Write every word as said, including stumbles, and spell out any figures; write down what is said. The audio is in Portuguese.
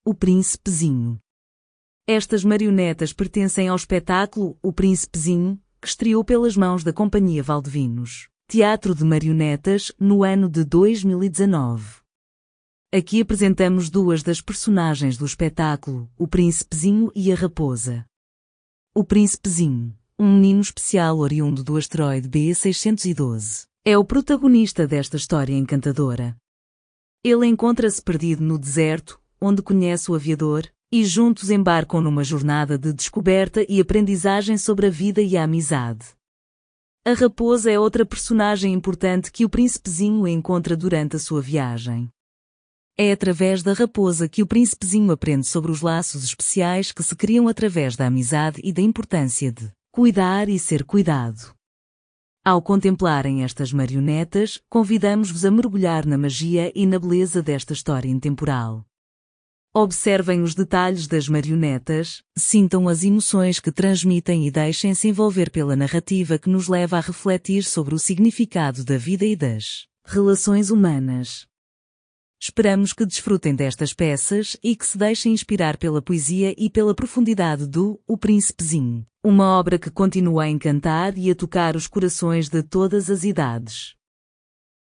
O Príncipezinho. Estas marionetas pertencem ao espetáculo O Príncipezinho, que estreou pelas mãos da Companhia Valdevinos, Teatro de Marionetas, no ano de dois mil e dezanove. Aqui apresentamos duas das personagens do espetáculo, o Príncipezinho e a Raposa. O Príncipezinho, um menino especial oriundo do asteroide B seiscentos e doze, é o protagonista desta história encantadora. Ele encontra-se perdido no deserto, onde conhece o aviador, e juntos embarcam numa jornada de descoberta e aprendizagem sobre a vida e a amizade. A Raposa é outra personagem importante que o Príncipezinho encontra durante a sua viagem. É através da Raposa que o Príncipezinho aprende sobre os laços especiais que se criam através da amizade e da importância de cuidar e ser cuidado. Ao contemplarem estas marionetas, convidamos-vos a mergulhar na magia e na beleza desta história intemporal. Observem os detalhes das marionetas, sintam as emoções que transmitem e deixem-se envolver pela narrativa que nos leva a refletir sobre o significado da vida e das relações humanas. Esperamos que desfrutem destas peças e que se deixem inspirar pela poesia e pela profundidade do O Príncipezinho, uma obra que continua a encantar e a tocar os corações de todas as idades.